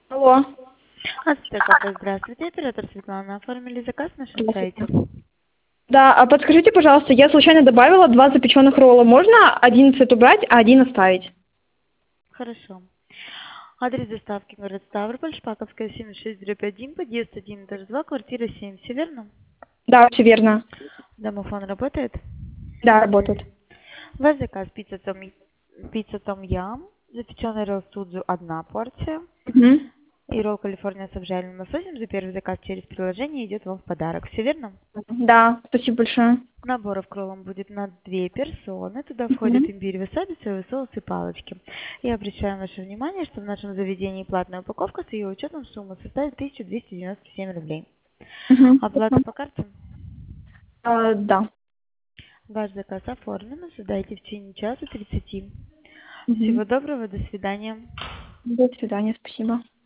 Алло. Кафе, здравствуйте. Оператор Светлана. Оформили заказ на нашем сайте. Да, а подскажите, пожалуйста, я случайно добавила 2 запеченных ролла. Можно 11 убрать, а 1 оставить? Хорошо. Адрес доставки город Ставрополь, Шпаковская, 76/1, подъезд 1, этаж 2, квартира 7. Все верно? Да, все верно. Домофон работает? Да, работает. Ваш заказ пицца том ям, запеченный ролл судзу 1 порция Мгм. и ролл Калифорния с обжаренным лососем за первый заказ через приложение идет вам в подарок. Все верно? Да, спасибо большое. Наборов к роллам будет на 2 персоны. Туда входит Мгм. имбирь, васаби, соевый соус и палочки. И обращаем ваше внимание, что в нашем заведении платная упаковка с ее учетом суммы составит 1297 рублей. Мгм. Оплата по карте. Да. Ваш заказ оформлен. Ожидайте в течение часа 30. Мгм. Всего доброго. До свидания. До свидания, спасибо.